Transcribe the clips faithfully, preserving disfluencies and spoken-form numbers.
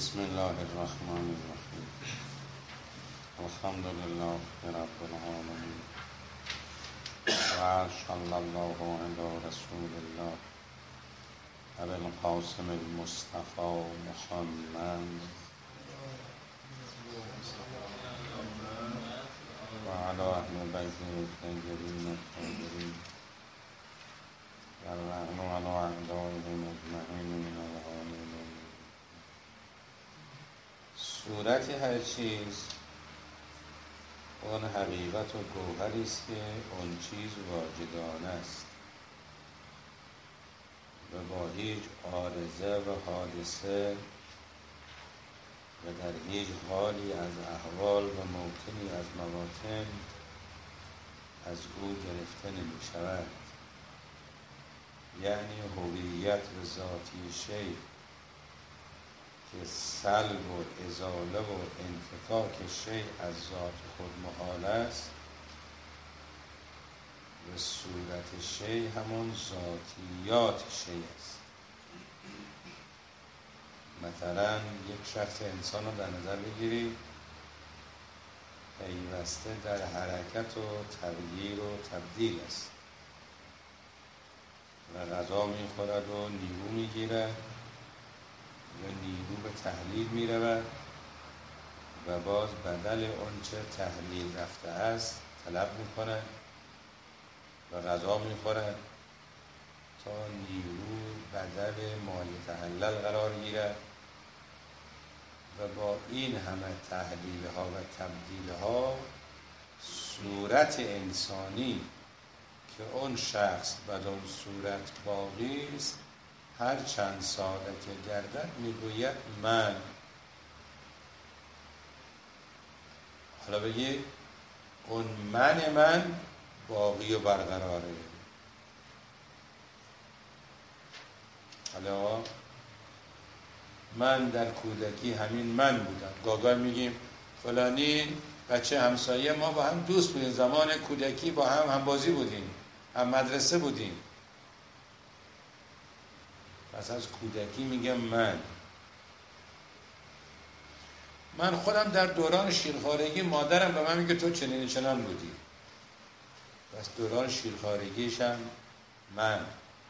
بسم الله الرحمن الرحیم. الحمد لله رب العالمین و صلی الله علی رسول الله ابی القاسم المصطفى محمد و علی اهل بیته الطیبین الطاهرین و اللعن علی اعدائهم اجمعین من العالمین. صورت هر چیز آن حقیقت و گوهری است که آن چیز واجدانه است و با هیچ عارضه و حادثه و در هیچ حالی از احوال و موطنی از مواطن از او گرفته نمی شود. یعنی هویت و ذاتی شیء که سلب و ازاله و انفکاک شیء از ذات خود محال است و صورت شیء همون ذاتیات شیء است. مثلا یک شخص انسان رو در نظر بگیرید، پیوسته در حرکت و تغییر و تبدیل است و غذا میخورد و نیرو میگیرد و نیرو به تحلیل می رود و باز بدل آنچه تحلیل رفته است طلب می کند و غذا می خورد تا نیرو بدل ما یتحلل قرار گیرد و با این همه تحلیل ها و تبدیل ها صورت انسانی که اون شخص بدون صورت باقی است هر چند ساله که گردد میگوید من. حالا بگی اون من من باقی و برقراره. حالا من در کودکی همین من بودم. گاگاه میگیم فلانی بچه همسایه ما با هم دوست بودیم، زمان کودکی با هم هم بازی بودیم، هم مدرسه بودیم. پس از کودکی میگم من من خودم در دوران شیرخوارگی مادرم به من میگه تو چنین چنان بودی. پس دوران شیرخوارگیشم من.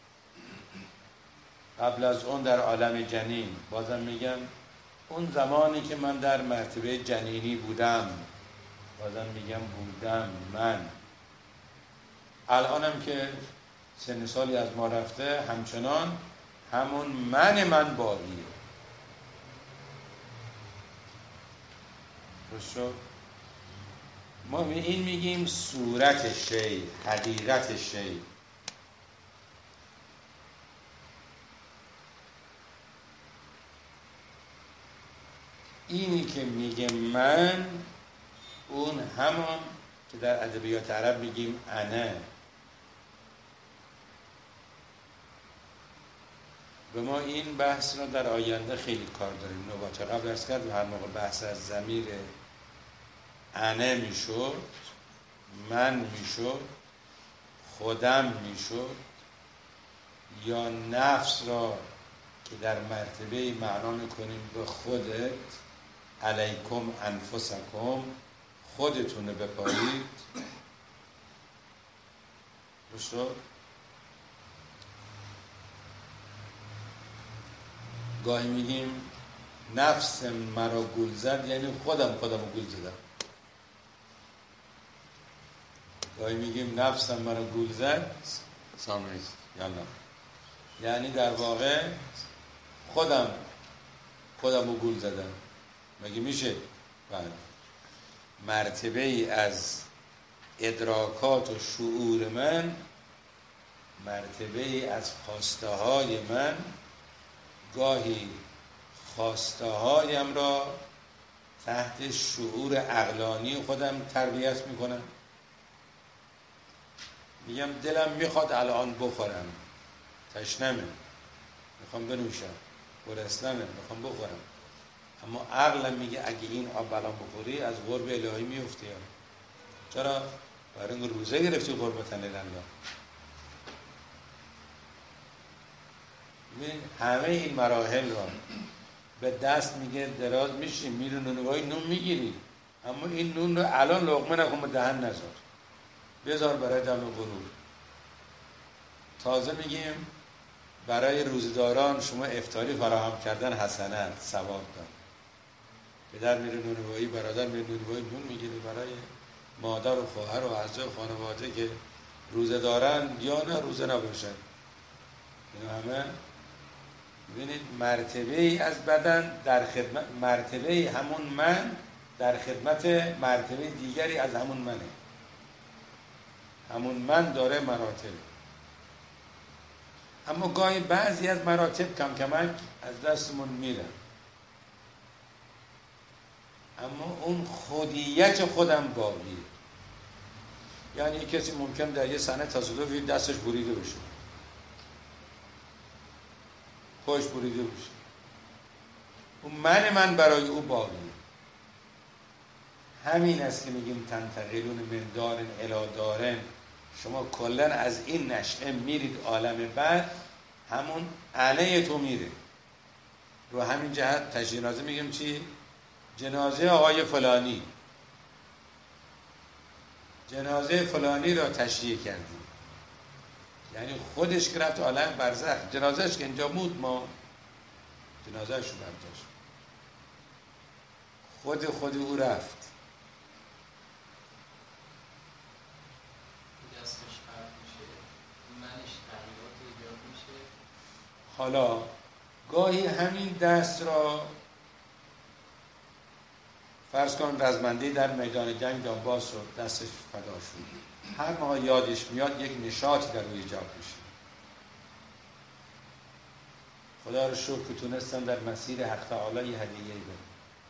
قبل از اون در عالم جنین بازم میگم اون زمانی که من در مرتبه جنینی بودم بازم میگم بودم من. الانم که سن سالی از ما رفته همچنان همون من من باقیه. درست شد؟ ما به این میگیم صورت شیء، حقیقت شیء. اینی که میگه من اون همون که در ادبیات عرب میگیم انا. و ما این بحث را در آینده خیلی کار داریم. نوبت قبل ارز کرد هر موقع بحث از ضمیر انا میشد، من میشد، خودم میشد یا نفس را که در مرتبه معنا میکنیم به خودت، علیکم انفسکم، خودتونه بپایید. درست؟ گاهی میگیم نفس مرا گول زد، یعنی خودم خودم رو گول زدم. گاهی میگیم نفسم مرا گول زد سامریز یالا، یعنی در واقع خودم خودم رو گول زدم. مگه میشه؟ بله. مرتبه ای از ادراکات و شعور من، مرتبه ای از خواسته های من، گاهی خواسته هایم را تحت شعور عقلانی خودم تربیت میکنم. میگم دلم میخواد الان بخورم، تشنمه، میخوام بنوشم، گرسنمه، میخوام بخورم، اما عقلم میگه اگه این آب الان بخوری از قرب الهی میفتی. چرا؟ برای اینکه روزه گرفتی قربتن الله. همه این مراحل را به دست میگه دراز میشی میری نونوایی نون میگیری، اما این نون رو الان لقمه نکن به دهن نذار، بذار برای دم غرور. تازه میگیم برای روزداران شما افطاری فراهم کردن حسنت ثواب دار. پدر میره نونوایی، برادر میره نونوایی نون میگیره برای مادر و خواهر و اعضای خانواده که روزه دارن یا نه روزه نباشن. اینا همه ببینید مرتبه ای از بدن در خدمت، مرتبه همون من در خدمت مرتبه دیگری از همون منه. همون من داره مراتب، اما گاهی بعضی از مراتب کم کمک از دستمون میره، اما اون خودیت خودم باقیه. یعنی کسی ممکن در یه صحنه تصادفی دستش بریده بشه، خوش بریده بشه، اون من من برای او باقیه. همین است که میگیم تنتقلون من دارن الی دارن. شما کلا از این نشأه میرید عالم بعد، همون علیه تو میره. رو همین جهت تشییع جنازه میگیم چی؟ جنازه آقای فلانی، جنازه فلانی را تشییع کردیم، یعنی خودش که رفت عالم برزخ، جنازهش که اینجا بود ما جنازهش رو برداشت، خود خود او رفت. حالا گاهی همین دست را فرض کن رزمنده در میدان جنگ جانباز شد، دستش فدا شد، هر موقع یادش میاد یک نشاطی در روی ایجاد میشه. خدا رو شکر که تونستم در مسیر حق تعالی یه هدیه بدم.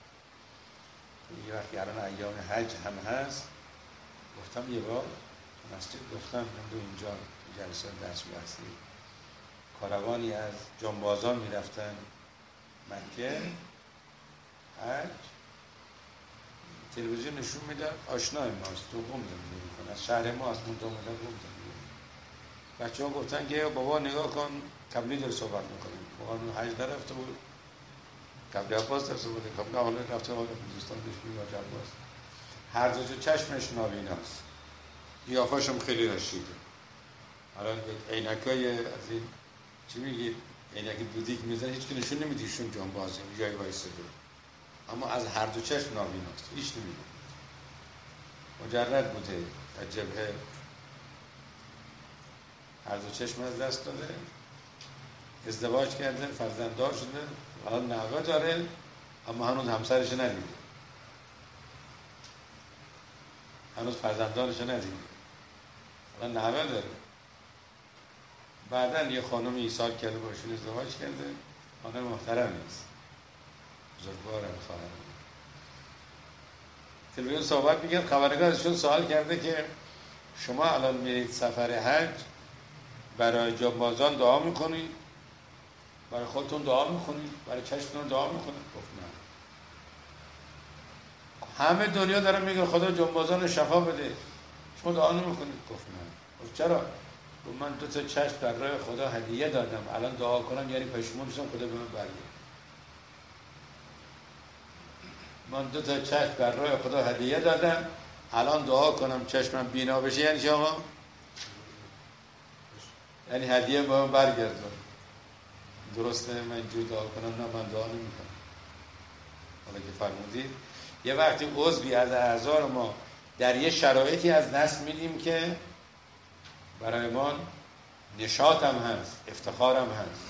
یه وقتی الان ایام حج هم هست، گفتم یه بار تو مسجد گفتم من دو اینجا جلسه درس می‌رسید، کاروانی از جانبازان میرفتن مکه حج، تلویزیون نشون میدن، آشنای ماست، تو قم زندگی میکنه، از شهر ما از منطقه قم زندگی. بچه ها گفتن که بابا نگاه کن قبلی داره صحبت میکنیم، بابا حج نرفته بود، قبلی عباس رفته بود، قبلی حالا رفته بود دوستان دشمی و عباس، هر دو جو چشمش نابیناست، قیافه‌ش هم خیلی رشیده. الان عینکای از این چی میگید، عینک دودیک میزنه، هیچ که نشون نمیده ایشون جانبازه جای وایساده، اما از هر دو چشم نابیناست، هیچ نمیده، مجرد بوده در جبهه، هر دو چشم از دست داده، ازدواج کرده، فرزنددار شده، الان نوه داره، اما هنوز همسرش ندیده، هنوز فرزندانش ندیده، الان نوه داره. بعداً یه خانم ایثار کرده باشون ازدواج کرده، خانم محترم نیست، بزرگوارم خواهرم. تلویزیون صحبت میگه، خبرنگار ازشون سوال کرده که شما الان میرید سفر حج، برای جانبازان دعا میکنید، برای خودتون دعا میکنید، برای چشمتون دعا میکنید؟ گفت نه. همه دنیا داره میگه خدا جانبازان شفا بده، شما دعا نمیکنید؟ گفت نه. گفت چرا؟ گفت من دو تا چشم در راه خدا هدیه دادم، الان دعا کنم یعنی پشیمون شدم خدا به من برگرد. من دو تا چشم در راه خدا هدیه دادم، الان دعا کنم چشمم بینا بشه یعنی چی آقا؟ یعنی هدیه به من برگردون. درسته من جو دعا کنم؟ نه، من دعا نمی کنم. حالا که فرمودید یه وقتی عضوی از اعضا ما در یه شرایطی از دست میدیم که برای ما نشاط هم هست، افتخار هم هست.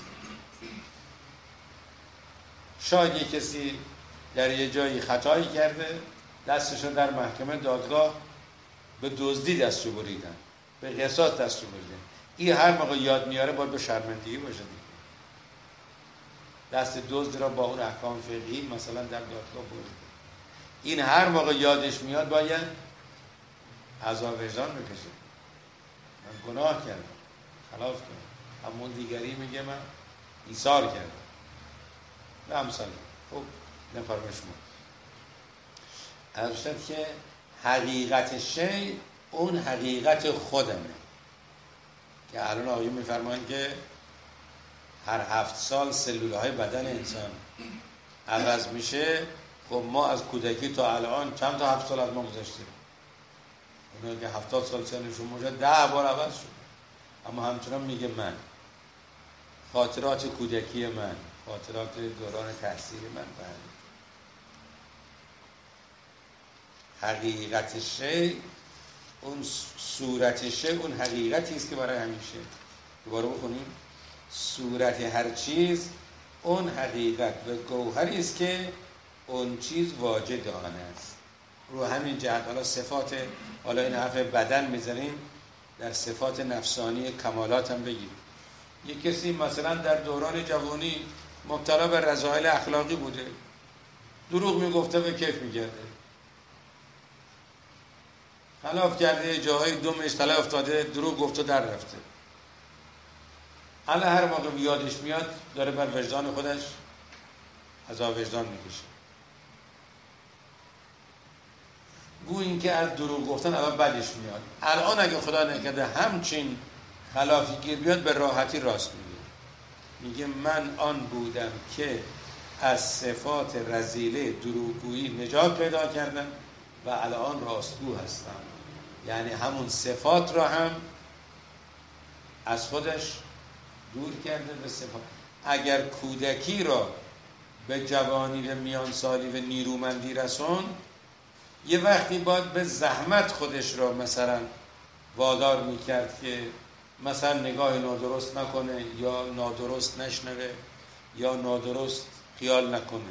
شاید یه کسی در یه جایی خطایی کرده، دستشو در محکمه دادگاه به دزدی دستشو بریدن، به قصاص دستشو بریدن، این هر موقع یاد میاره باید به شرمندگی باشه دیگه. دست دزد را با اون احکام فقهی مثلا در دادگاه بریدن، این هر موقع یادش میاد باید عذاب وجدان بکشه، من گناه کردم، خلاف کردم، همون دیگری میگه من ایثار کردم، نه همسال. خب نفرمش ما از شد که حقیقت شی اون حقیقت خودمه که الان آقایون میفرمایند که هر هفت سال سلول های بدن انسان عوض میشه. خب ما از کودکی تا الان چند تا هفت سال از ما گذشته، اونایی که هفتاد سال سنشون موجه ده بار عوض شد، اما همچنان میگه من، خاطرات کودکی من، خاطرات دوران تحصیل من. بله، حقیقت شی، اون صورت شی، اون حقیقتی است که برای همیشه. دوباره بخونیم، صورت هر چیز اون حقیقت و گوهری است که اون چیز واجد آن است. رو همین جهت حالا صفات، حالا این حرف بدن میزنیم، در صفات نفسانی کمالات هم بگیم. یک کسی مثلا در دوران جوانی مبتلا به رذایل اخلاقی بوده، دروغ میگفته و کیف میگرده، خلاف کرده، جاهای دومش طلع افتاده، دروغ گفته در رفته. حالا هر موقع یادش میاد داره بر وجدان خودش عذاب وجدان میکشه. گو این که از دروغ گفتن الان بدش میاد. الان اگه خدا نکرده همچین خلافی گیر بیاد، به راحتی راست میگه. میگه من آن بودم که از صفات رذیله دروغگویی نجات پیدا کردم و الان راستگو هستم. یعنی همون صفات را هم از خودش دور کرده به صفات. اگر کودکی را به جوانی و میانسالی و نیرومندی رسون، یه وقتی باید به زحمت خودش را مثلا وادار میکرد که مثلا نگاه نادرست نکنه، یا نادرست نشنوه، یا نادرست خیال نکنه.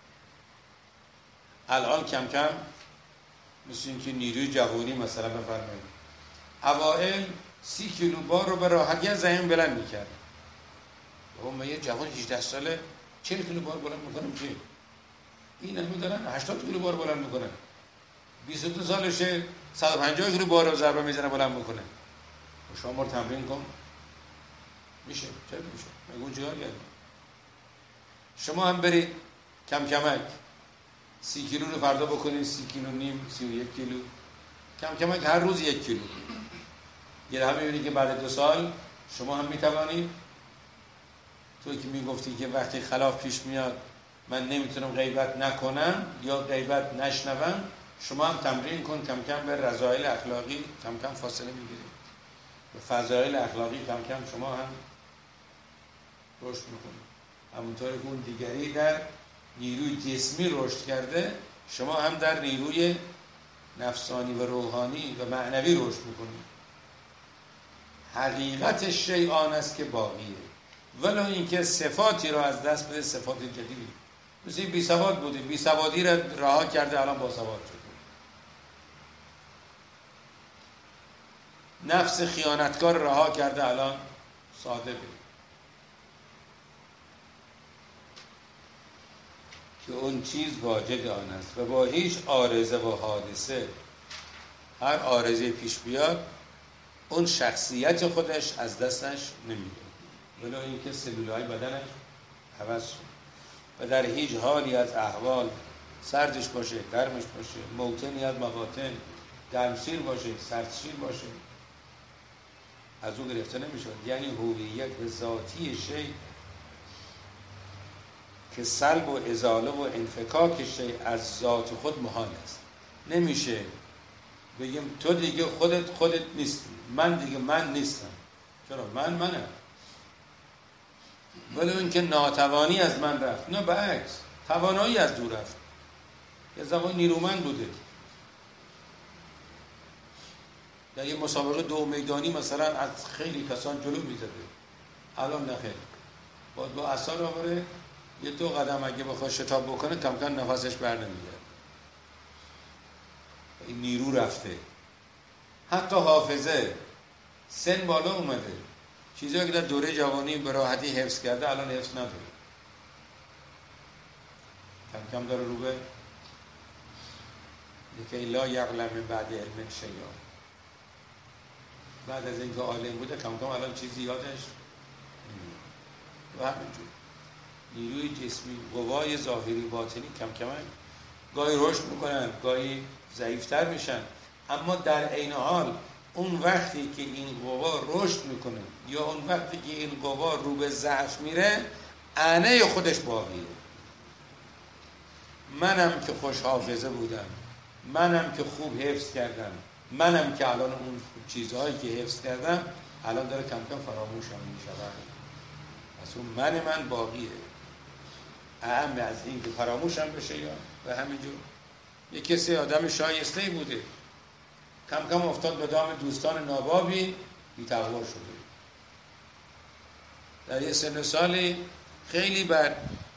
الان کم کم مثل این که نیروی جوانی مثلا بفرمایید اوائل سی کیلو بار رو به راحتی زمین بلند میکرد. بابا من یه جوان هجده ساله چهل کیلو بار بلند میکنم چی؟ این همه دارن هشتاد کیلو بار بلند میکنن. بیست و دو سالشه صد و پنجاه کیلو بار رو ضربه میزنه بلند میکنه. شما بار تمرین کن میشه، چرا میشه؟ مگه چیکار کردی؟ شما هم برید کم کمک سی کیلو رو فردا بکنید سی کیلو نیم، سی و یک کیلو، کم کمک هر روز یک کیلو. یه دفعه میبینید که بعد دو سال شما هم میتوانید. توی که میگفتی که وقتی خلاف پیش میاد من نمیتونم غیبت نکنم یا غیبت نشنوم، شما هم تمرین کن، کم کم به رذایل اخلاقی کم کم فاصله میگیرید، به فضایل اخلاقی کم کم شما هم رشد میکنید. همونطور که اون دیگری در نیروی جسمی رشد کرده، شما هم در نیروی نفسانی و روحانی و معنوی رشد میکنید. حقیقت شیء آن است که باقیه، ولو اینکه صفاتی را از دست بده، صفات جدیدی. مثل بی سواد بوده، بی سوادی را رها کرده، الان با سواد شده. نفس خیانتکار رها کرده، الان ساده بود. که اون چیز واجد آن است و با هیچ عارضه و حادثه، هر عارضه پیش بیاد اون شخصیت خودش از دستش نمیده، ولو اینکه سلولهای بدنش عوض شد و در هیچ حالی از احوال، سردش باشه، گرمش باشه، موطنی از مواطن، گرمسیر باشه، سردسیر باشه، از او گرفته نمیشد. یعنی هویت ذاتی شی که سلب و ازاله و انفکاک شی از ذات خود محال است. نمیشه بگیم تو دیگه خودت خودت نیستی، من دیگه من نیستم. چرا؟ من منم. ولو اینکه ناتوانی از من رفت، نه برعکس، توانایی از دور رفت. یه زمان نیرومند بوده، در یه مسابقه دو میدانی مثلا از خیلی کسان جلو میزده، الان نخیر، باید با اثر آوره یه دو قدم اگه بخواد شتاب بکنه کم کم نفسش بر نمیگرد. این نیرو رفته. حتی حافظه، سن بالا اومده، چیزایی که در دوره جوانی به راحتی حفظ کرده الان حفظ نداره، کم کم داره رو به لکی لا یعلم بعد علم شیئا. بعد از اینکه عالم بوده کم کم الان چیزی یادش و همینجور نیروی جسمی، قوای ظاهری باطنی کم کم گاهی رشد میکنن، گاهی ضعیفتر میشن، اما در عین حال اون وقتی که این قوا رشد میکنه یا اون وقتی که این قوا رو به ضعف میره، عینه خودش باقیه. منم که خوش حافظه بودم، منم که خوب حفظ کردم، منم که الان اون چیزهایی که حفظ کردم الان داره کم کم فراموشم میشود. پس اون من من باقیه، اهم از این که فراموشم بشه یا به همینجور. یک کسی آدم شایسته‌ای بوده، کم کم افتاد به دام دوستان نابابی، بی‌تقوا شده، در یه سن سالی خیلی بر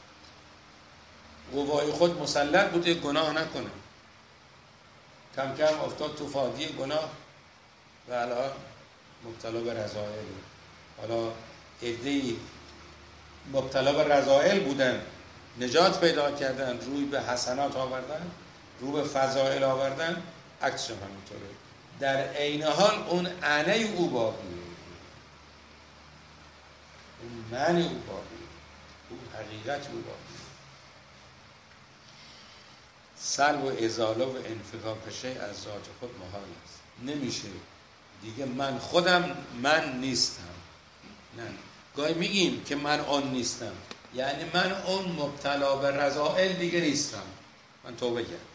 قوای خود مسلط بوده گناه نکنه، کم کم افتاد تو فادی گناه و الان مبتلا به رذائل. حالا عده‌ای مبتلا به رذائل بودن، نجات پیدا کردن، روی به حسنات آوردن، رو به فضائل آوردن، عکسش هم همینطوره. در عین حال اون انا او باقیه، اون من او باقیه، اون حقیقت او باقیه. سلب و ازاله و انفکاک شیء از ذات خود محال است. نمیشه دیگه من خودم من نیستم. نه، گاهی میگیم که من آن نیستم، یعنی من اون مبتلا به رذائل دیگه نیستم، من توبه کردم.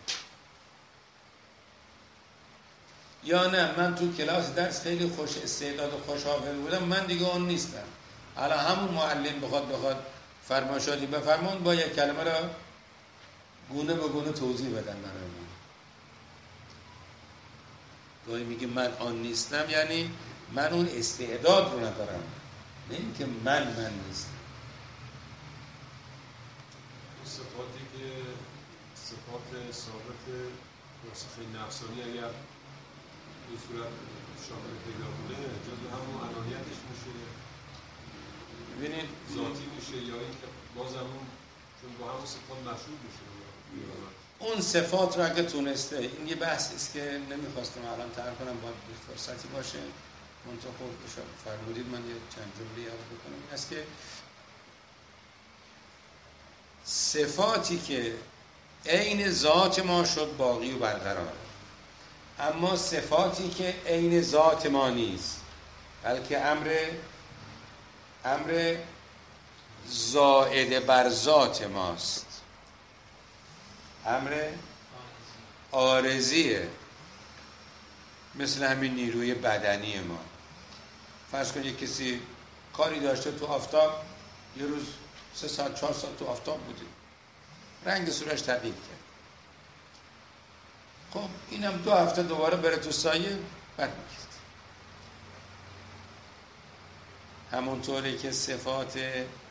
یا نه، من تو کلاس درس خیلی خوش استعداد و خوش حافظه بودم، من دیگه اون نیستم. حالا همون معلم بخواد بخواد فرمایشاتی بفرمون، با یک کلمه را گونه به گونه توضیح بدن برای من. گاهی میگه من آن نیستم، یعنی من اون استعداد رو ندارم، نه اینکه من من نیستم. صفاتی که صفات ثابت راسخه نفسانی اگر به صورت شامل پیدا بوده، جز همون انانیتش میشه، ببینید ذاتی میشه، یا اینکه باز همون چون با همون صفات مشروط میشه. اون صفات رو اگه تونسته، این یه بحثی است که نمیخواستم الان طرح کنم، باید فرصتی باشه، منطقه خوب بشه فرمودید من یه چند جمله عرض بکنم. این است که صفاتی که عین ذات ما شد باقی و برقرار، اما صفاتی که عین ذات ما نیست، بلکه امر امر زائد بر ذات ماست، امر عارضیه، مثل همین نیروی بدنی ما. فرض کن یک کسی کاری داشته تو آفتاب، یه روز سه ساعت چهار ساعت تو آفتاب بوده، رنگ صورتش تغییر کرد. خب اینم دو هفته دوباره بره تو سایه، بد میکرد. همونطوری که صفات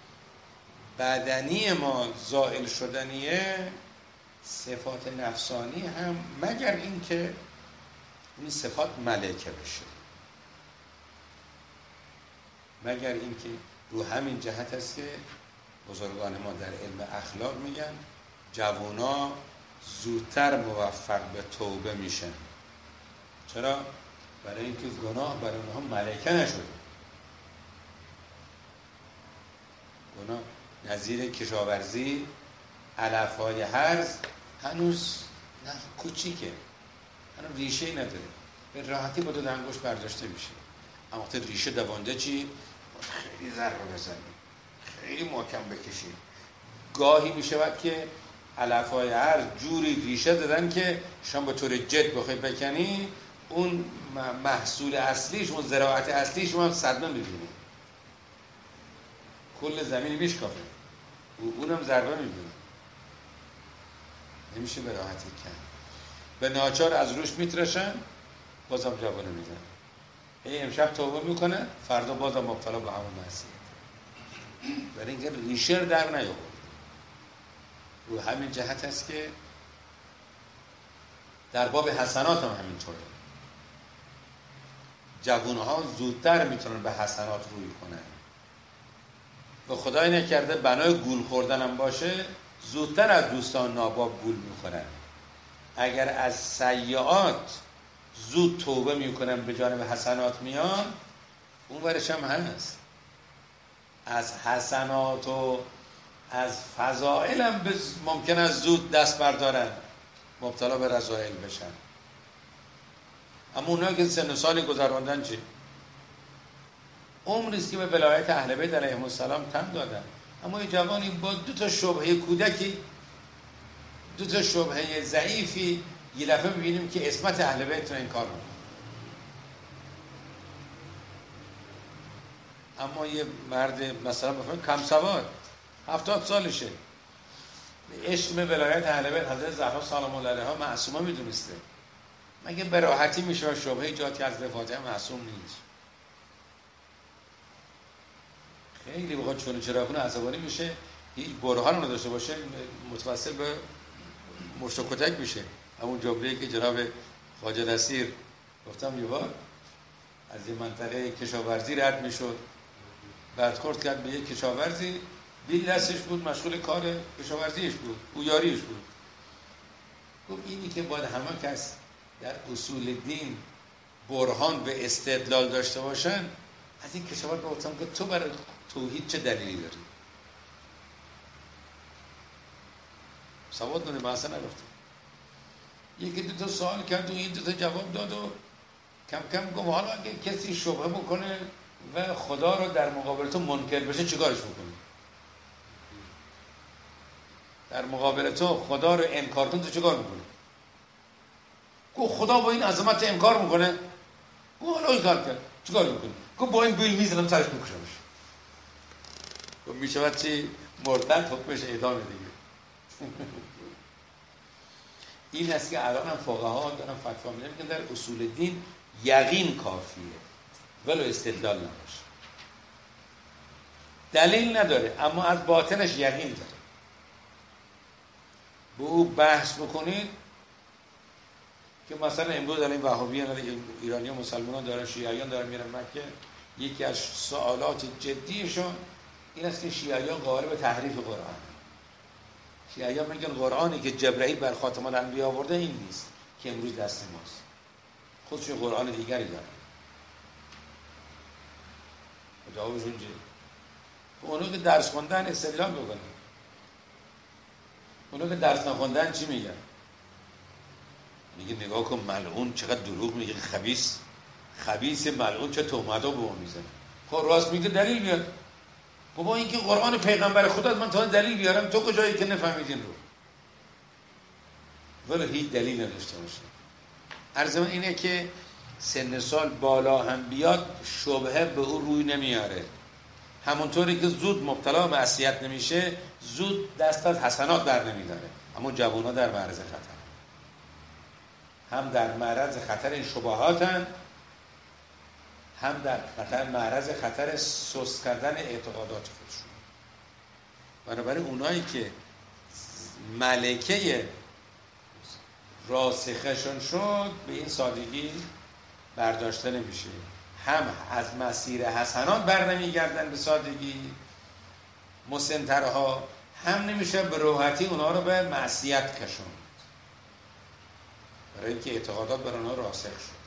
بدنی ما زائل شدنیه، صفات نفسانی هم، مگر اینکه این صفات ملکه بشه، مگر اینکه رو همین جهت است که بزرگان ما در علم اخلاق میگن جوونا زودتر موفق به توبه میشن. چرا؟ برای اینکه گناه برای اونها ملکه نشده. گناه نظیر کشاورزی، علفهای هرز هنوز نه کوچیکه، هنوز ریشه نداره، به راحتی با دو دنگوش برداشته میشه. اما وقتی ریشه دوانده چی؟ خیلی ضربه بزنی، خیلی محکم بکشی. گاهی میشود که علفهای هرز جوری ریشه دادن که شما به طور جد بخوای بکنی، اون محصول اصلیش، اون زراعت اصلیش شما صدمه میبینی، کل زمین میشکافه، اونم ضربه میبینی، نمیشه به راحتی کرد. به ناچار از روش میترشن، بازم جوانه میزن. هی امشب توبه میکنه، فردا بازم مبتلا به همون معصیت، برای اینکه ریشه در نیاورد. رو همین جهت است که در باب حسنات هم همینطوره. جوانها زودتر میتونن به حسنات روی کنن. و خدای نکرده بنای گول خوردن هم باشه، زودتر از دوستان ناباب گول میخورن. اگر از سیئات زود توبه میکنن به جانب حسنات میان، اون ورش هم هست. از حسنات و از فضائل هم ممکن است زود دست بردارن، مبتلا به رذائل بشن. اما اونها که سن و سالی گذراندن چی؟ عمریست که به ولایت اهل بیت علیهم السلام تن دادن، اما یه جوانی با دو تا شبهه کودکی دو تا شبهه ضعیفی یه دفعه ببینیم که اسمت اهل بیت رو انکار میکنه. اما یه مرد مثلا بفرمایید کم سواد هفتاد سالشه اسم ولایت اهل بیت حضرت زهرا سلام الله علیها معصومه میدونسته، مگه به راحتی میشه شبهه ایجاد که از فاطمه معصوم نیست؟ خیلی بخواد چون چراغون عصبانی میشه، هیچ برهان نداشته باشه متوسل به مشت و کتک میشه. همون جمله‌ای که جناب خواجه نصیر گفتم یه بار از این منطقه کشاورزی رد میشد، بعد خورد کرد به یک کشاورزی، بیل دستش بود مشغول کار کشاورزیش بود، او یاریش بود. گفت اینی که باید همه کس در اصول دین برهان به استدلال داشته باشن، از این کشاورز گفتم که تو برای توحید چه دلیلی داری؟ سواد داره، من اصلا نگفتم. یکی دو تا سوال کرد و این دو تا جواب داد و کم کم گفت حالا اگه کسی شبهه بکنه و خدا رو در مقابل تو منکر بشه چیکارش بکنی؟ در مقابل تو خدا رو انکار کنه تو چیکار میکنی؟ گفت خدا با این عظمت انکار میکنه؟ گفت حالا انکار کرد چیکار میکنی؟ گفت با این بیل میزنم سرش میکشمش. گفت میشود چی؟ مرتد حکمش اعدام دیگه. این است که الان هم فقها دارن فتوا میدن که در اصول دین یقین کافیه ولو استدلال نباشه. دلیل نداره اما از باطنش یقین داره. با او بحث بکنید که مثلا امروز الان وهابیان ایرانی و مسلمانان دارن، شیعیان دارن میرن مکه، یکی از سوالات جدیشون این است که شیعیان قائل به تحریف قرآن. شیعیان میگن قرآنی که جبرئیل بر خاتم الانبیا آورده این نیست که امروز دست ماست، خودشون قرآن دیگری دارن. جوابشون چیه؟ اونو که درس خوندن استدلال بکنن، اونو که درس نخوندن چی میگن؟ میگه نگاه کن ملعون چقدر دروغ میگه، خبیث خبیث ملعون چه تهمتا به ما میزنه. خب راست میگه دلیل بیار. بابا این که قرآن پیغمبر خدا من تا دلیل بیارم، تو کجایی که نفهمیدین رو؟ ولی هیچ دلیل نداشته باشه. عرض من اینه که سن سال بالا هم بیاد شبهه به او روی نمیاره، همونطوری که زود مبتلا به معصیت نمیشه زود دست از حسنات در نمیداره. اما جوونا در معرض خطر، هم در معرض خطر این شبهاتن، هم در خطر معرض خطر سست کردن اعتقادات خودشون. بنابراین اونایی که ملکه راسخشون شد به این سادگی برداشته نمیشه، هم از مسیر حسنات بر نمیگردن به سادگی مسنترها، هم نمیشه به راحتی اونا رو به معصیت کشوند، برای اینکه اعتقادات بر اونا راسخ شد.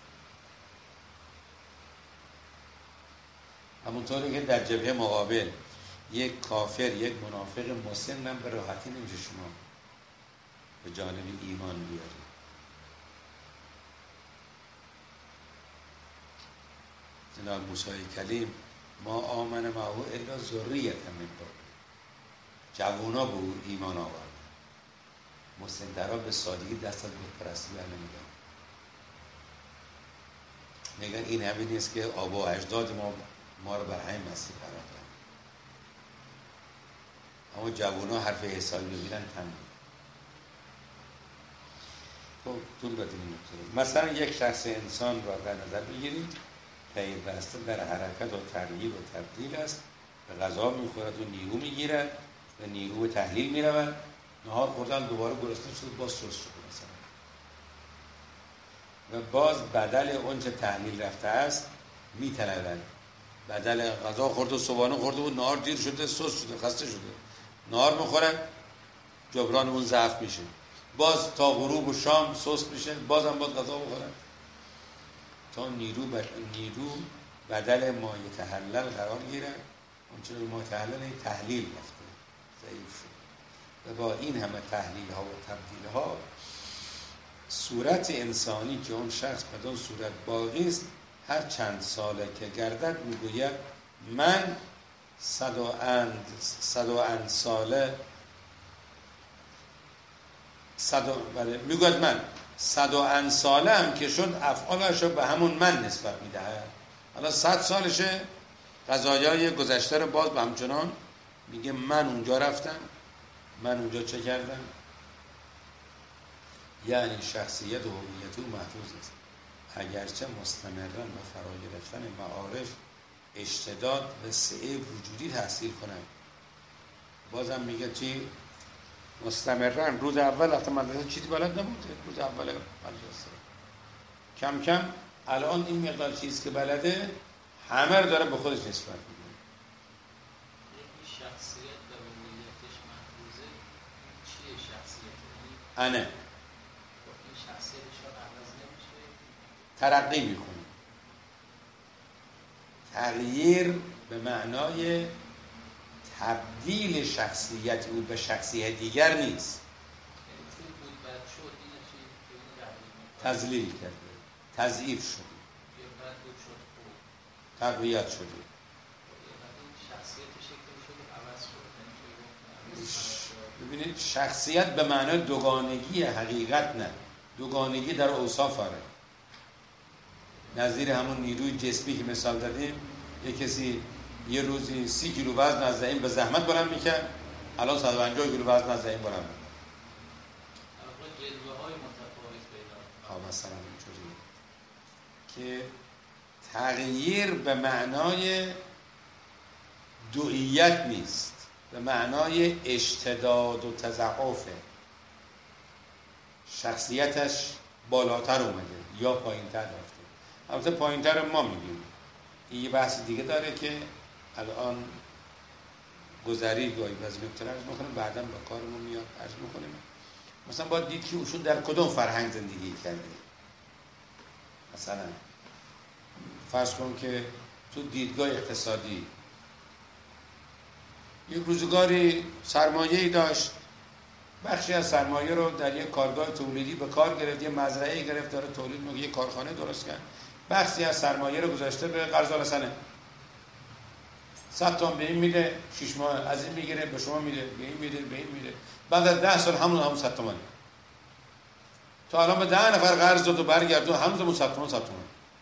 همونطوری که در جبهه مقابل یک کافر یک منافق مسن هم به راحتی نمیشه شما به جانب ایمان بیاری. جناب موسی کلیم ما آمن معه الا ذریة من بعد، جوونا به او ایمان آوردن، مسن‌ترها به سادگی دست از بت‌پرستی بر نمی‌دارن. میگن این همین نیست که آبا و اجداد ما ما رو بر همین مسیر قرار دادن. اما جوونا حرف حسابی بگیرن تمام. خب طول بدیم مثلا یک شخص انسان را در نظر بگیرید پیوسته در حرکت و تغییر و تبدیل است، به غذا میخورد و نیرو میگیرد و نیرو به تحلیل میرود، نهار خوردن دوباره گرسنه شد باز سست شد مثلا، و باز بدل اون چه تحلیل رفته است میطلبد. بدل غذا خورد و صبحانه خورده بود نهار دیر شده سست شده خسته شده، نهار میخوره جبران اون ضعف میشه، باز تا غروب و شام سست میشه، بازم باز غذا بخوره تا نیرو بد... نیرو بدل ما یتحلل قرار گیره. اونچه ما یتحلل تحلیل رفته ضعیف شد، و با این همه تحلیل ها و تبدیل ها صورت انسانی که اون شخص بدون صورت باقی است هر چند ساله که گردد میگوید من صد و اند صد و اند ساله صد و بله میگوید من صد و ان سالم که شد افعالش رو به همون من نسبت میدهد. حالا صد سالشه قضایای گذشته رو باز به همچنان میگه من اونجا رفتم، من اونجا چه کردم. یعنی شخصیت و هویت او محفوظ است، اگرچه مستمرن و فرا گرفتن معارف اشتداد و سعه وجودی تحصیل کنن. بازم میگه چی؟ مستمرن. روز اول وقتی مدرسه چیزی بلد نبوده، روز اول مدرسه کم کم الان این مقدار چیز که بلده همه رو داره به خودش نسبت میده. شخصیت و هویتش محفوظه. چیه شخصیت؟ انه این شخصیتش رو عوض نمیشه، ترقی میکنه. تغییر به معنای تبدیل شخصیت او به شخصیت دیگر نیست. تذلیل کرده، تضعیف شده، تقویت شده. ببینید شخصیت به معنای دوگانگی حقیقت نه، دوگانگی در اوصاف آره. نظیر همون نیروی جسمی که مثال دادیم، یک کسی یه روزی سی کیلو وزن از این به زحمت بلند میکرد، الان صد و پنجاه کیلو وزن از این بلند میکرد. جلوه های متفاوت پیدا. ها مثلا اینجوری که تغییر به معنای دوئیت نیست، به معنای اشتداد و تضعفه. شخصیتش بالاتر اومده یا پایینتر رفته. البته پایینتر ما میگیم، این یه بحث دیگه داره که الان گذری گاهی بعضی نکته عرض میکنیم، بعدا با کارمون میاد عرض میکنیم. مثلا باید دید که ایشون در کدوم فرهنگ زندگی کرده. مثلا فرض کن که تو دیدگاه اقتصادی یک روزگاری سرمایه‌ای داشت، بخشی از سرمایه رو در یک کارگاه تولیدی به کار گرفت، یه مزرعه گرفت داره تولید می‌کنه، یه کارخانه درست کرد، بخشی از سرمایه رو گذاشته به قرض الحسنه، صد تومن به این میده، شش ماه از این میگیره به شما میده، به این میده، به این میده، بعد از ده سال همون همون صد تومن تا الان به ده نفر قرض داد و برگردون همون همون صد تومن صد تومن.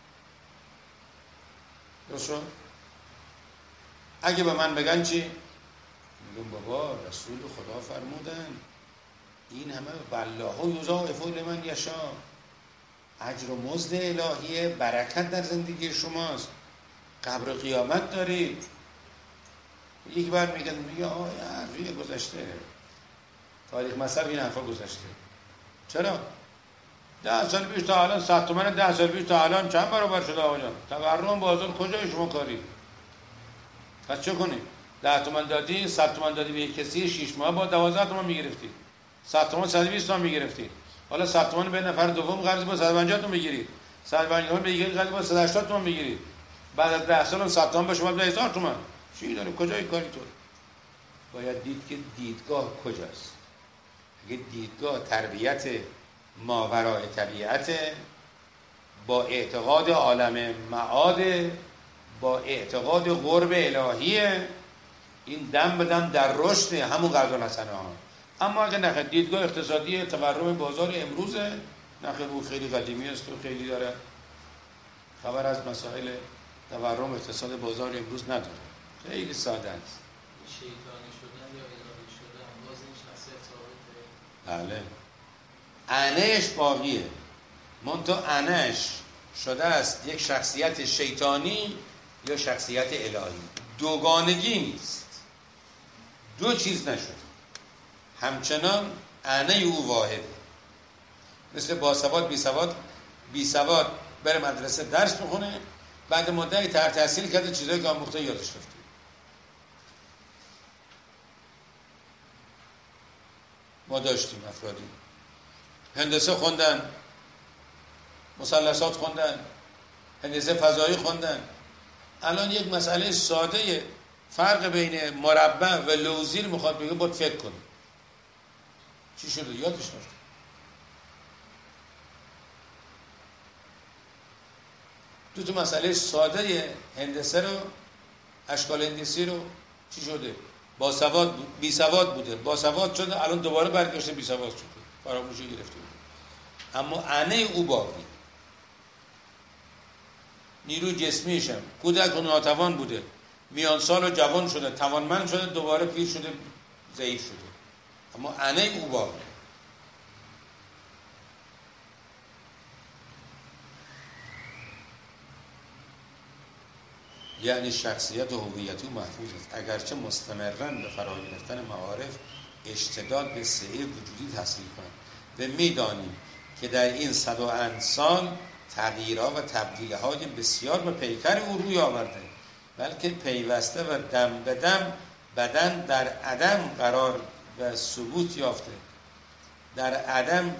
درست شد؟ اگه به من بگن چی؟ میگم بابا رسول خدا فرمودن این همه والله یضاعف لمن یشاء، اجر و مزد الهیه، برکت در زندگی شماست، قبر قیامت دارید. یک بار میگن میگه آه حرفی گذشته، تاریخ مصرف این حرفا گذشته. چرا؟ ده سال پیش تا الان صد تومن، ده سال پیش تا الان چند برابر شده آقا جان؟ تورم بازار کجای شما کاری؟ پس چه کنی؟ ده تومن دادی، صد تومن دادی به یک کسی، شش ماه با دوازده تومن میگرفتی. صد تومن صد و بیست تومن میگرفتی. حالا صد تومن به نفر دوم قرض با صد و پنجاه تومن میگیری. صد و پنجاه تومن بگیری قرض با صد و هشتاد تومن میگیری. بعد از ده سال صد تومن به شما ده هزار تومن. چی داره؟ کجای کاری تو؟ باید دید که دیدگاه کجاست. اگه دیدگاه تربیت ماورای طبیعت با اعتقاد عالم معاد، با اعتقاد قرب الهیه، این دم به دم در رشد همون قرض الحسنه ها. اما اگه نخه دیدگاه اقتصادی تورم بازار امروزه، نخه او خیلی قدیمی است و خیلی داره خبر از مسائل تورم اقتصاد بازار امروز نداره، خیلی ساده است. شیطانی شدن یا الهی شدن باز این شخصیت ثابته. بله انهش باقیه، منتها انهش شده است یک شخصیت شیطانی یا شخصیت الهی. دوگانگی نیست، دو چیز نشد، همچنان انه او واحده. مثل باسواد بی سواد، بی سواد بره مدرسه درس بخونه، بعد مدتی تر تحصیل کرده چیزایی که آموخته یادش رفته. ما داشتیم افرادی هندسه خوندن، مثلثات خوندن، هندسه فضایی خوندن، الان یک مسئله ساده فرق بین مربع و لوزیر میخواد بگه باید فکر کنه. چی شده؟ یادش رفته. دو تا مسئله ساده هندسه رو، اشکال هندسی رو چی شده؟ با سواد بی سواد بوده، با سواد شده، الان دوباره برگشته بی سواد شده. فراموشی گرفته بود، اما انه او باقی. نیروی جسمیش هم کودک و ناتوان بوده، میان سال و جوان شده، توانمند شده، دوباره پیر شده، ضعیف شده، اما انه او باقی. یعنی شخصیت و هویت او محفوظ است، اگرچه مستمراً به فرا گرفتن معارف اشتداد به سعی وجودی تحصیل کنند و می‌دانیم که در این صد و اند سال تغییرها و تبدیل‌های بسیار به پیکر او روی آورده، بلکه پیوسته و دم به دم بدن در عدم قرار و ثبوت یافته، در عدم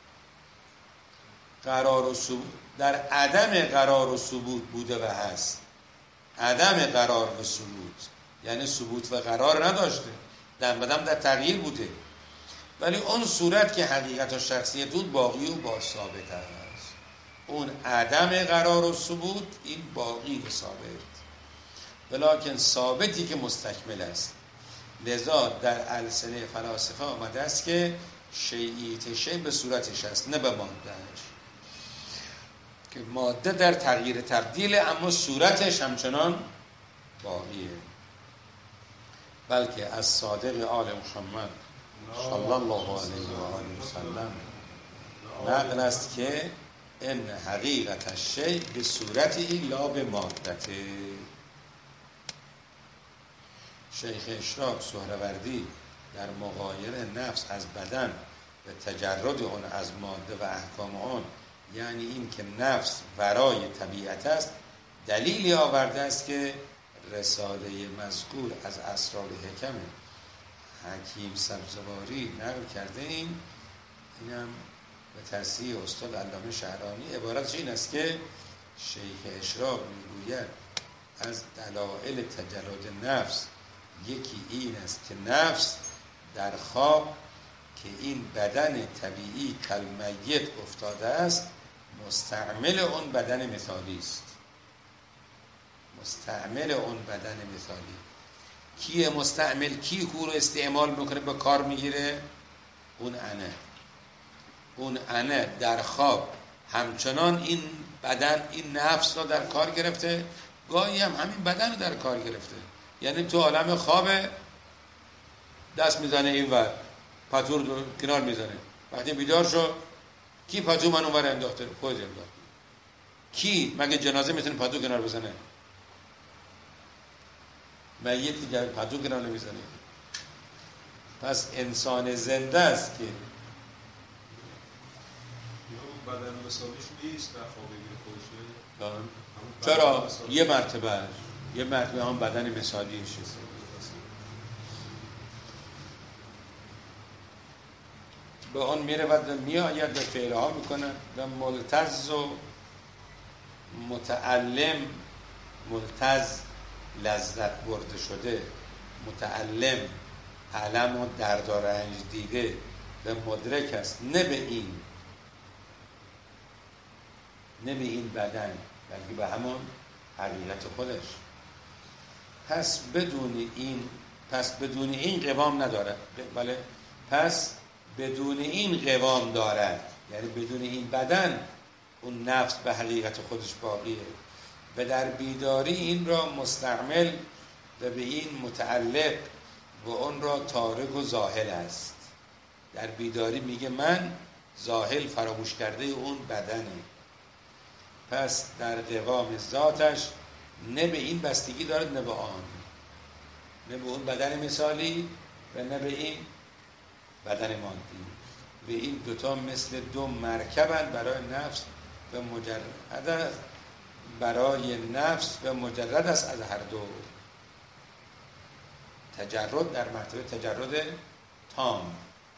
قرار و ثبوت در عدم قرار و ثبوت بوده و هست. عدم قرار و ثبوت یعنی ثبوت و قرار نداشته، دم به دم در تغییر بوده، ولی اون صورت که حقیقت و شخصیت بود باقی و با ثابت است. اون عدم قرار و ثبوت، این باقی و ثابت، ولکن ثابتی که مستکمل است. لذا در السنه فلاسفه آمده است که شیئی تشی به صورتش است، نه به مادهش، که ماده در تغییر تبدیل اما صورتش همچنان باقیه. بلکه از صادق آل محمد صلی الله علیه و آله و سلم نقل است که ان حقیقت الشیء به صورتی لا به مادته. شیخ اشراق سهروردی در مغایر نفس از بدن و تجرد آن از ماده و احکام آن، یعنی این که نفس ورای طبیعت است، دلیلی آورده است که رساله مذکور از اسرار حکم حکیم سبزواری نقل کرده. این اینم به تصحیح استاد علامه شهرانی عبارتش این است که شیخ اشراق میگوید از دلایل تجرد نفس یکی این است که نفس در خواب که این بدن طبیعی کالمیت افتاده است مستعمل اون بدن مثالی است. مستعمل اون بدن مثالی کیه؟ مستعمل کی او رو استعمال میکنه، به کار میگیره؟ اون انه. اون انه در خواب همچنان این بدن، این نفس رو در کار گرفته، گاهی هم همین بدن رو در کار گرفته. یعنی تو عالم خواب دست میزنه این ور، پتور رو کنار میزنه، وقتی بیدار شو کی پتو من اونور انداخته؟ خود انداخته. کی مگه جنازه میتونه پتو کنار بزنه؟ میت دیگر پتو کنار نمیزنه. پس انسان زنده است که بدن مثالیش نیست در خواب بگیره خودشه. چرا؟ یه مرتبه یه مرتبه هم بدن مثالیش است. به آن میرود و میآید و فعلها میکنه و ملتز و متعلم، ملتز لذت برده شده، متعلم علم و درد و رنج دیده و مدرک است، نه به این نه به این بدن بلکه به همون حقیقت خودش. پس بدون این پس بدون این قوام نداره. بله، پس بدون این قوام دارد، یعنی بدون این بدن اون نفس به حقیقت خودش باقیه و در بیداری این را مستعمل و به این متعلق و اون را تارک و زاهل است. در بیداری میگه من زاهل، فراموش کرده اون بدنه. پس در قوام ذاتش نه به این بستگی دارد نه به آن، نه به اون بدن مثالی و نه به این بدن مادی. و این دوتا مثل دو مرکبن برای نفس و مجرد برای نفس و مجرد است از هر دو. تجرد در مرتبه تجرد تام،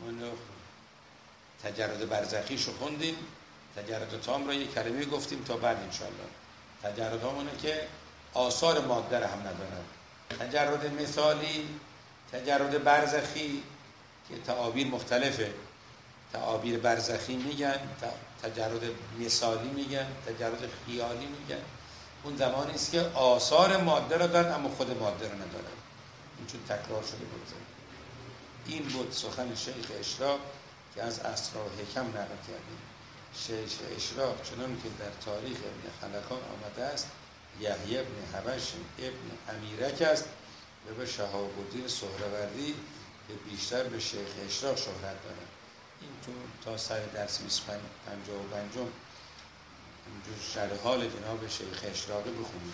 تجرد برزخی شو خوندیم، تجرد تام را یک کلمه گفتیم تا بعد انشاءالله. تجرد همونه که آثار ماده را هم ندارد. تجرد مثالی، تجرد برزخی که تعابیر مختلفه. تعابیر برزخی میگن، تجرد مثالی میگن، تجرد خیالی میگن. اون زمانی است که آثار ماده را دارد اما خود ماده را ندارد. این چون تکرار شده بود. این بود سخن شیخ اشراق که از اسرار و حکم نقل کردیم. شیخ اشراق چنان که در تاریخ ابن خلکان آمده است یحیی ابن حبش ابن امیرک است و به شهاب الدین سهروردی که بیشتر به شیخ اشراق شهرت دارد. این تو تا سر درس بیست و پنجاه و پنجم شرح حال جناب شیخ اشراقی بخونید.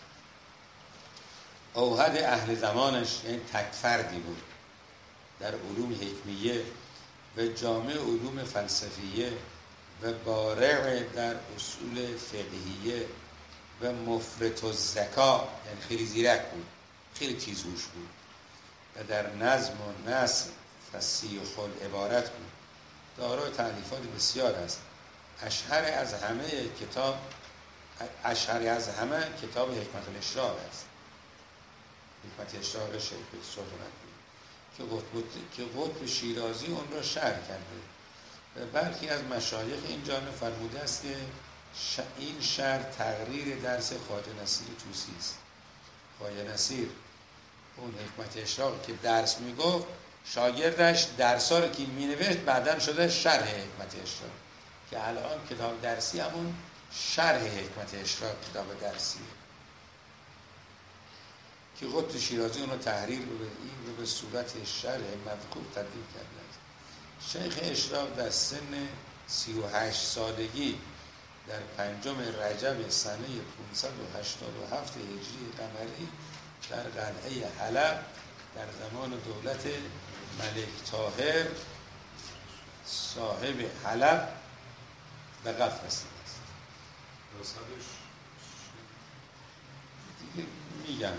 اوحد اهل زمانش یعنی تک فردی بود در علوم حکمیه و جامع علوم فلسفیه و بارع در اصول فقهیه و مفرط الذکا، یعنی خیلی زیرک بود، خیلی تیزهوش بود و در نظم و نثر فصیح العبارت بود. دارای تألیفات بسیار است. اشهر از همه کتاب اشهر از همه کتاب حکمت الاشراق است. حکمت اشراق شیخ سهروردی که قطب که قطب شیرازی اون را شرح کرده و برخی از مشایخ این جانب فرموده است که ش... این شرح تقریر درس خواجه نصیر طوسی است. خواجه نصیر اون حکمت اشراق که درس میگفت، شاگردش درسا رو که مینوشت بعداً شده شرح حکمت اشراق، که الان کتاب درسی همون شرح حکمت اشراق کتاب درسیه که قطب شیرازی اون رو تحریر رو به این رو به صورت شرح مذکور تبدیل کرده است. شیخ اشراق در سن سی و هشت سالگی در پنجم رجب سنه پانصد و هشتاد و هفت هجری قمری در قلعه حلب در زمان دولت ملک طاهر صاحب حلب به قتل رسیده است. نسبش دیگه میگم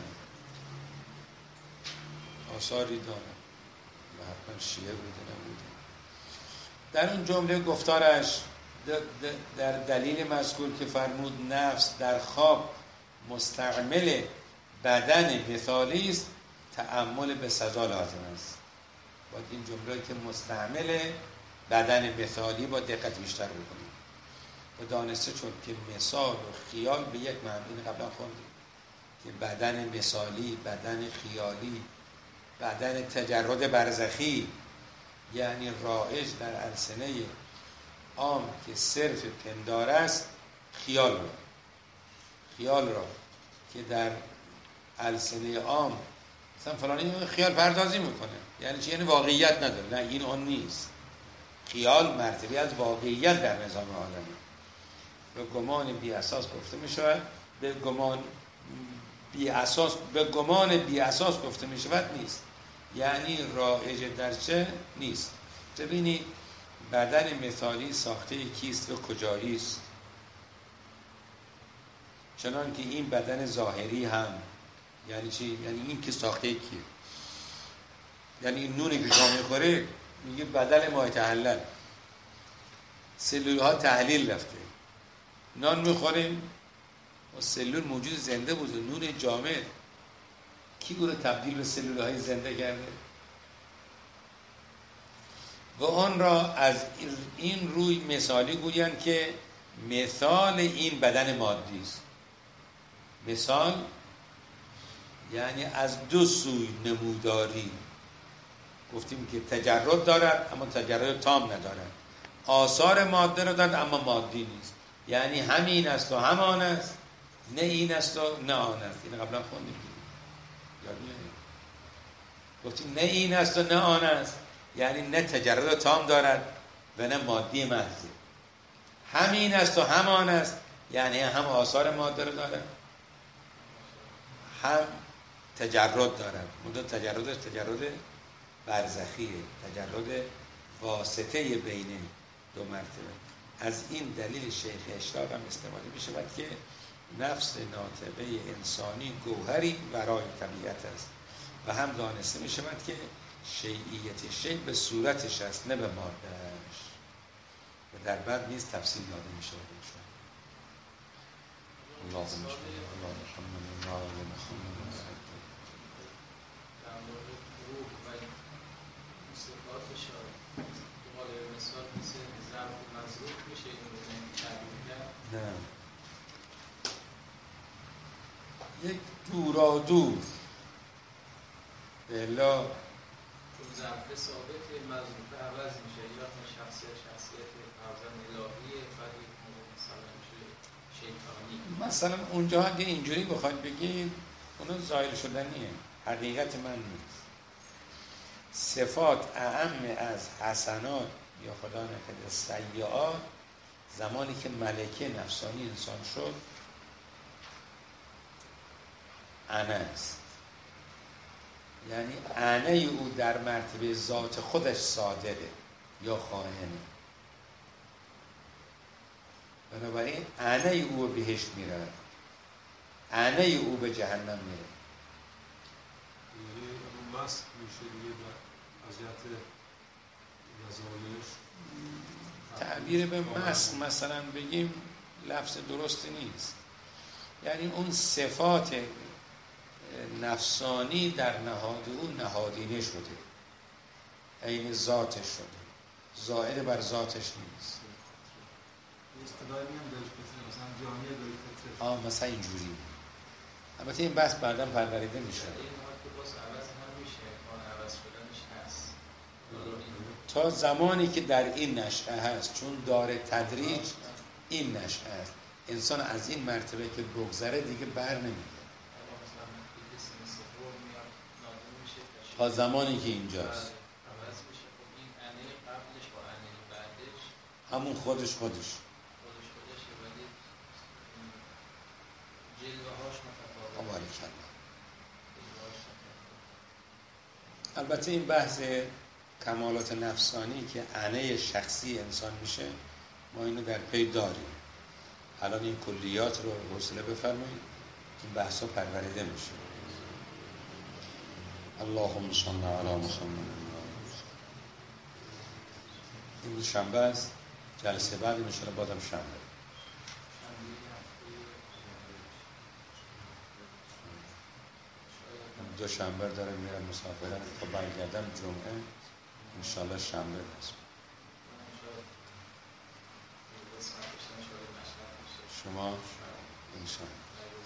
آثاری دارم و حتما شیعه بوده نبوده. در اون جمله گفتارش در دلیل مذکور که فرمود نفس در خواب مستعمل بدن مثالی است، تأمل به سزا لازم است. باید این جمله که مستعمل بدن مثالی با دقت بیشتر بکنیم و دانسته چون که مثال و خیال به یک معنی، این قبلا خوندیم که بدن مثالی، بدن خیالی، بدن تجرد برزخی، یعنی رایج در السنه عام که صرف پندار است، خیال را خیال را که در السنه عام مثلا فلانی خیال پردازی میکنه، یعنی چی؟ یعنی واقعیت نداره. نه، این اون نیست. خیال مرتبه از واقعیت در نظام عالمی. به گمان بی اساس گفته میشود به گمان بی اساس به گمان بی اساس گفته میشود نیست، یعنی رایج در چه نیست. ببینید بدن مثالی ساخته کیست و کجایی است؟ چنان که این بدن ظاهری هم یعنی چی؟ یعنی این که ساخته کیه؟ یعنی این نونی که شما میخوره میگه بدل ما تحلل، سلول ها تحلیل رفته. نان میخوریم و سلول موجود زنده بود، نون جامد کی گونه تبدیل به سلول های زنده کرده و آن را از این روی مثالی گویند که مثال این بدن مادی است. مثال یعنی از دو سوی نموداری. گفتیم که تجرد دارد اما تجرد تام ندارد، آثار ماده را دارد اما مادی نیست، یعنی همین است و همان است، نه این است و نه آن است. این قبلا خوندیم یاد میاد. گفتیم نه این است و نه آن است، یعنی نه تجرد تام دارد و نه مادی محض. همین است و همان است، یعنی هم آثار ماده را دارد هم تجرد دارد. مدت تجردش تجرد برزخیه، تجرد واسطه بین دو مرتبه. از این دلیل شیخ اشراق هم استفاده می شود که نفس ناطقه انسانی گوهری برای طبیعت است و هم دانسته می شود که شیعیت شیء به صورتش است نه به مادهش و در بعد نیز تفصیل داده می شود. اللهم صل علی محمد و آل محمد. در مورد روح و صفاتش به مثال مثل ضرب و مضروب میشه این رو تعبیر کرد؟ نه، یک دورا دور به الا چون ظرف ثابت مظروف عوض میشه، یا شخصیت شخصیت فرضاً الهیه، بعد یک موقع مثلا میشه شیطانی. مثلا اونجا اگه اینجوری بخواید بگید اونو ظاهر شدنیه، حقیقت من نیست. صفات اعم از حسنات یا خدا نکرده سیئات زمانی که ملکه نفسانی انسان شد انا است، یعنی انا او در مرتبه ذات خودش صادقه یا خائنه، بنابراین انا او به بهشت میره، انا او به جهنم میره. یعنی اون مست میشه دیگه از جهت نزایش. تعبیر به مست مثلا بگیم لفظ درستی نیست، یعنی اون صفات نفسانی در نهاد او نهادینه شده، عین ذاتش شده، ظاهر بر ذاتش نیست. اصطلاحی هم داشت مثلا جامعه داشت. آه مثلا اینجوری. البته این بحث بعداً پروریده میشه. این حال که باز عوض هم میشه، کار عوض شدنش هست. تا زمانی که در این نشأه هست، چون داره تدریج این نشأه هست، انسان از این مرتبه که بگذره دیگه بر نمیده تا زمانی که اینجاست. همون خودش خودش خودش خودشه ولی جلوهاش متفاوته. البته این بحث کمالات نفسانی که انه شخصی انسان میشه ما اینو در پی داریم. الان این کلیات رو حوصله بفرمایید این بحثا پروریده میشه. اللهم صل علی محمد. این شنبه است، جلسه بعد میشه بازم شنبه. دو شنبه داره میرم مسافرت تا برگردم جمعه انشالله شنبه هست. شما انشالله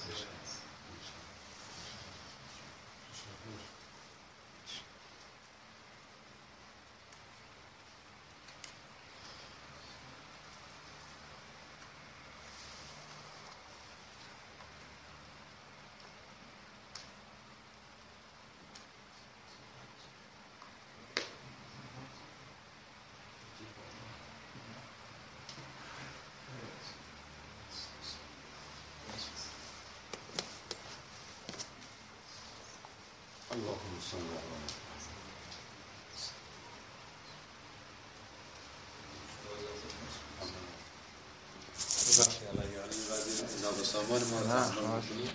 اللهم صل علی محمد. ببخشید علی علی وزیر نابسامان ما